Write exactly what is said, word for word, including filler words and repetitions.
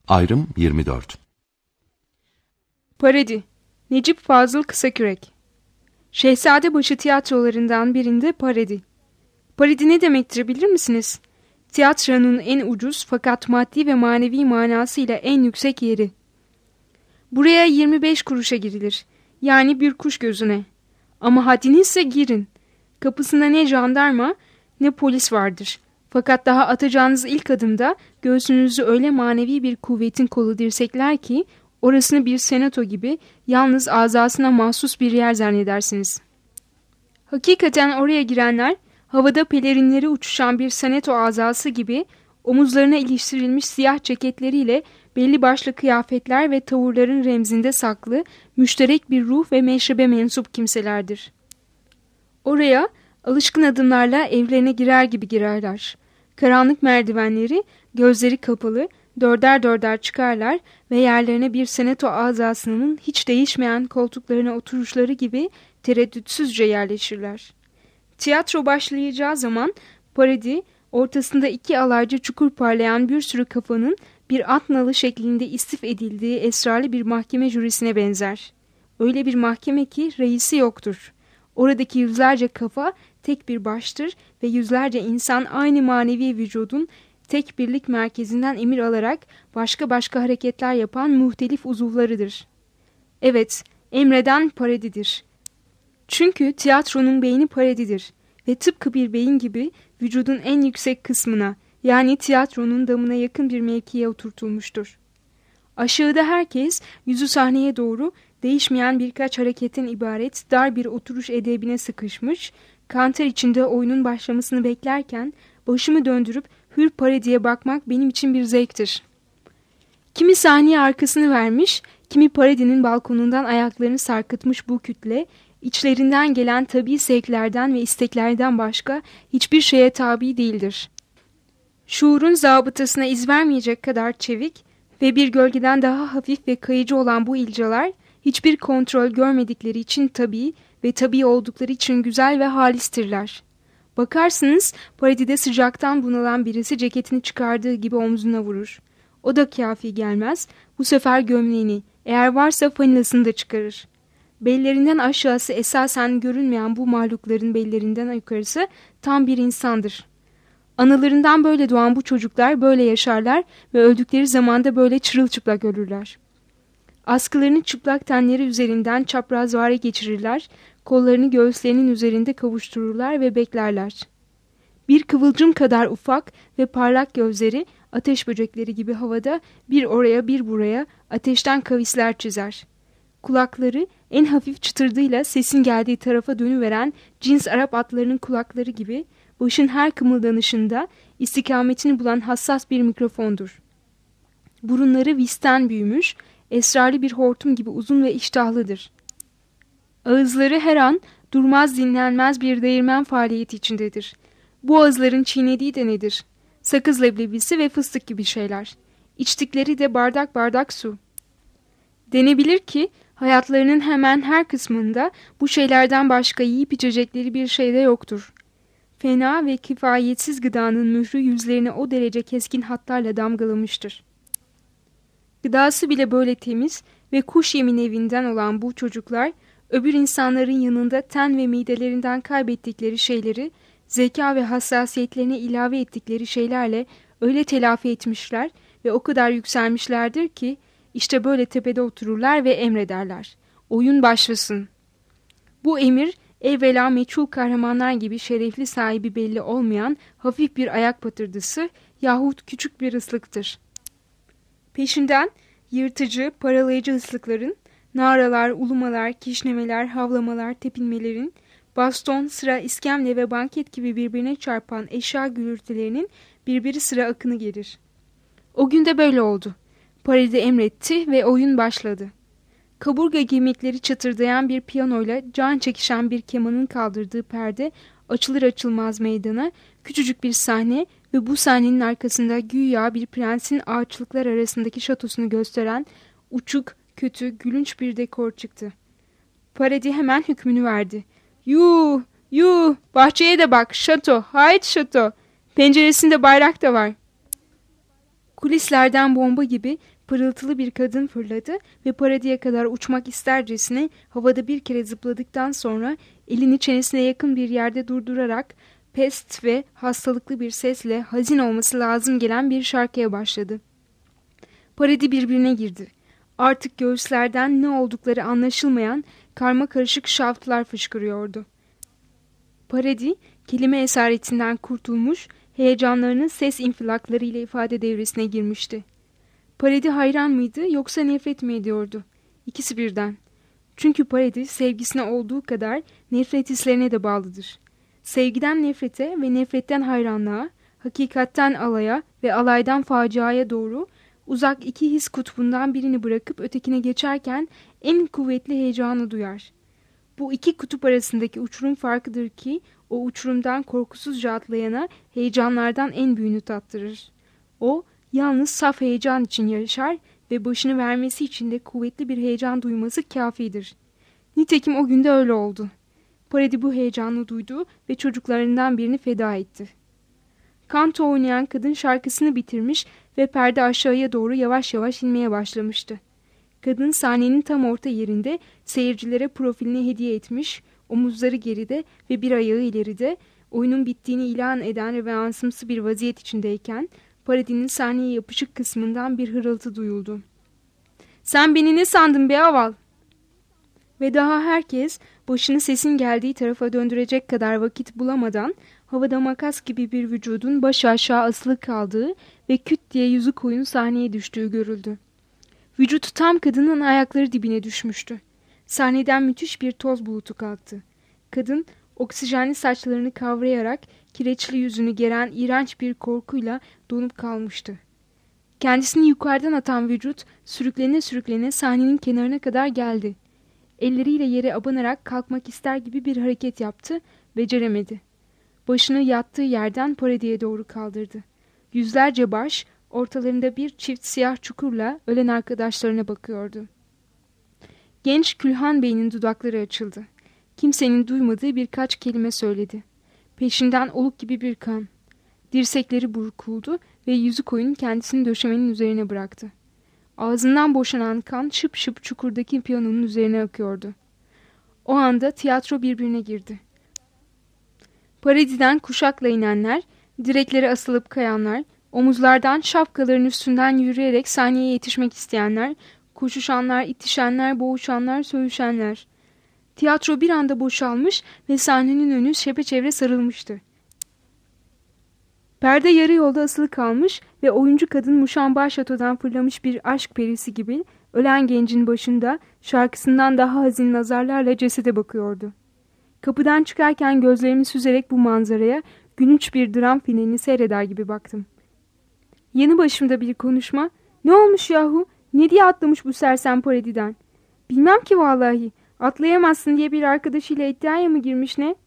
Ayrım yirmi dört. Parodi, Necip Fazıl Kısakürek. Şehzadebaşı tiyatrolarından birinde parodi. Parodi ne demektir bilir misiniz? Tiyatronun en ucuz fakat maddi ve manevi manasıyla en yüksek yeri. Buraya yirmi beş kuruşa girilir. Yani bir kuş gözüne. Ama haddinizse girin. Kapısında ne jandarma ne polis vardır. Fakat daha atacağınız ilk adımda göğsünüzü öyle manevi bir kuvvetin kolu dirsekler ki orasını bir senato gibi yalnız azasına mahsus bir yer zannedersiniz. Hakikaten oraya girenler havada pelerinleri uçuşan bir senato azası gibi omuzlarına iliştirilmiş siyah ceketleriyle belli başlı kıyafetler ve tavırların remzinde saklı müşterek bir ruh ve meşrebe mensup kimselerdir. Oraya alışkın adımlarla evlerine girer gibi girerler. Karanlık merdivenleri, gözleri kapalı, dörder dörder çıkarlar ve yerlerine bir senato azasının hiç değişmeyen koltuklarına oturuşları gibi tereddütsüzce yerleşirler. Tiyatro başlayacağı zaman parodi, ortasında iki alaycı çukur parlayan bir sürü kafanın bir at nalı şeklinde istif edildiği esrarlı bir mahkeme jürisine benzer. Öyle bir mahkeme ki reisi yoktur. Oradaki yüzlerce kafa tek bir baştır ve yüzlerce insan aynı manevi vücudun tek birlik merkezinden emir alarak başka başka hareketler yapan muhtelif uzuvlarıdır. Evet, emreden parodidir. Çünkü tiyatronun beyni parodidir ve tıpkı bir beyin gibi vücudun en yüksek kısmına, yani tiyatronun damına yakın bir mevkiye oturtulmuştur. Aşağıda herkes yüzü sahneye doğru değişmeyen birkaç hareketten ibaret dar bir oturuş edebine sıkışmış, kanter içinde oyunun başlamasını beklerken başımı döndürüp hür parodiye bakmak benim için bir zevktir. Kimi sahneye arkasını vermiş, kimi parodinin balkonundan ayaklarını sarkıtmış bu kütle, içlerinden gelen tabii zevklerden ve isteklerden başka hiçbir şeye tabi değildir. Şuurun zabıtasına iz vermeyecek kadar çevik ve bir gölgeden daha hafif ve kayıcı olan bu ilcalar, hiçbir kontrol görmedikleri için tabii ve tabii oldukları için güzel ve halistirler. Bakarsınız parodide sıcaktan bunalan birisi ceketini çıkardığı gibi omzuna vurur. O da kafi gelmez, bu sefer gömleğini, eğer varsa fanilasını da çıkarır. Bellerinden aşağısı esasen görünmeyen bu mahlukların bellerinden yukarısı tam bir insandır. Analarından böyle doğan bu çocuklar böyle yaşarlar ve öldükleri zamanda böyle çırılçıplak ölürler. Askılarını çıplak tenleri üzerinden çaprazvare geçirirler, kollarını göğüslerinin üzerinde kavuştururlar ve beklerler. Bir kıvılcım kadar ufak ve parlak gözleri ateş böcekleri gibi havada bir oraya bir buraya ateşten kavisler çizer. Kulakları en hafif çıtırdığıyla sesin geldiği tarafa dönüveren cins Arap atlarının kulakları gibi başın her kımıldanışında istikametini bulan hassas bir mikrofondur. Burunları visten büyümüş, esrarlı bir hortum gibi uzun ve iştahlıdır. Ağızları her an durmaz dinlenmez bir değirmen faaliyeti içindedir. Bu ağızların çiğnediği de nedir? Sakız leblebisi ve fıstık gibi şeyler. İçtikleri de bardak bardak su. Denebilir ki hayatlarının hemen her kısmında bu şeylerden başka yiyip içecekleri bir şey de yoktur. Fena ve kifayetsiz gıdanın mührü yüzlerini o derece keskin hatlarla damgalamıştır. Gıdası bile böyle temiz ve kuş yemin evinden olan bu çocuklar, öbür insanların yanında ten ve midelerinden kaybettikleri şeyleri, zeka ve hassasiyetlerine ilave ettikleri şeylerle öyle telafi etmişler ve o kadar yükselmişlerdir ki, işte böyle tepede otururlar ve emrederler. Oyun başlasın. Bu emir, evvela meçhul kahramanlar gibi şerefli sahibi belli olmayan hafif bir ayak patırdısı yahut küçük bir ıslıktır. Peşinden yırtıcı, paralayıcı ıslıkların, naralar, ulumalar, kişnemeler, havlamalar, tepinmelerin, baston, sıra, iskemle ve banket gibi birbirine çarpan eşya gürültülerinin birbiri sıra akını gelir. O gün de böyle oldu. Parodi emretti ve oyun başladı. Kaburga kemikleri çatırdayan bir piyanoyla can çekişen bir kemanın kaldırdığı perde açılır açılmaz meydana, küçücük bir sahne ve bu sahnenin arkasında güya bir prensin ağaçlıklar arasındaki şatosunu gösteren uçuk, kötü, gülünç bir dekor çıktı. Parodi hemen hükmünü verdi. Yuh, yuh, bahçeye de bak, şato, hayt şato, penceresinde bayrak da var. Kulislerden bomba gibi Pırıltılı bir kadın fırladı ve Parady'ye kadar uçmak istercesine havada bir kere zıpladıktan sonra elini çenesine yakın bir yerde durdurarak pest ve hastalıklı bir sesle hazin olması lazım gelen bir şarkıya başladı. Parady birbirine girdi. Artık göğüslerden ne oldukları anlaşılmayan karma karışık şavtlar fışkırıyordu. Parady kelime esaretinden kurtulmuş, heyecanlarının ses infilakları ile ifade devresine girmişti. Parady hayran mıydı yoksa nefret mi ediyordu? İkisi birden. Çünkü Parady sevgisine olduğu kadar nefret hislerine de bağlıdır. Sevgiden nefrete ve nefretten hayranlığa, hakikatten alaya ve alaydan faciaya doğru uzak iki his kutbundan birini bırakıp ötekine geçerken en kuvvetli heyecanı duyar. Bu iki kutup arasındaki uçurum farkıdır ki o uçurumdan korkusuzca atlayana heyecanlardan en büyüğünü tattırır. O yalnız saf heyecan için yaşar ve başını vermesi için de kuvvetli bir heyecan duyması kafidir. Nitekim o günde öyle oldu. Parady bu heyecanı duydu ve çocuklarından birini feda etti. Kanto oynayan kadın şarkısını bitirmiş ve perde aşağıya doğru yavaş yavaş inmeye başlamıştı. Kadın sahnenin tam orta yerinde seyircilere profilini hediye etmiş, omuzları geride ve bir ayağı ileride, oyunun bittiğini ilan eden reveansımsı bir vaziyet içindeyken Parady'nin sahneye yapışık kısmından bir hırıltı duyuldu. "Sen beni ne sandın be aval?" Ve daha herkes başını sesin geldiği tarafa döndürecek kadar vakit bulamadan havada makas gibi bir vücudun baş aşağı asılı kaldığı ve küt diye yüzü koyun sahneye düştüğü görüldü. Vücut tam kadının ayakları dibine düşmüştü. Sahneden müthiş bir toz bulutu kalktı. Kadın oksijenli saçlarını kavrayarak kireçli yüzünü geren iğrenç bir korkuyla donup kalmıştı. Kendisini yukarıdan atan vücut sürüklene sürüklene sahnenin kenarına kadar geldi. Elleriyle yere abanarak kalkmak ister gibi bir hareket yaptı, beceremedi. Başını yattığı yerden Parady'ye doğru kaldırdı. Yüzlerce baş ortalarında bir çift siyah çukurla ölen arkadaşlarına bakıyordu. Genç Külhan Bey'in dudakları açıldı. Kimsenin duymadığı birkaç kelime söyledi. Peşinden oluk gibi bir kan. Dirsekleri burkuldu ve yüzü koyun kendisini döşemenin üzerine bıraktı. Ağzından boşanan kan şıp şıp çukurdaki piyanonun üzerine akıyordu. O anda tiyatro birbirine girdi. Parady'den kuşakla inenler, direklere asılıp kayanlar, omuzlardan şapkaların üstünden yürüyerek sahneye yetişmek isteyenler, koşuşanlar, itişenler, boğuşanlar, söğüşenler. Tiyatro bir anda boşalmış ve sahnenin önü çepeçevre sarılmıştı. Perde yarı yolda asılı kalmış ve oyuncu kadın Muşambar Şato'dan fırlamış bir aşk perisi gibi ölen gencin başında şarkısından daha hazin nazarlarla cesede bakıyordu. Kapıdan çıkarken gözlerimi süzerek bu manzaraya gülünç bir dram filmini seyreder gibi baktım. Yanı başımda bir konuşma, "Ne olmuş yahu? Ne diye atlamış bu sersem Parady'den?" "Bilmem ki vallahi. Atlayamazsın diye bir arkadaşıyla iddiaya mı girmiş ne?"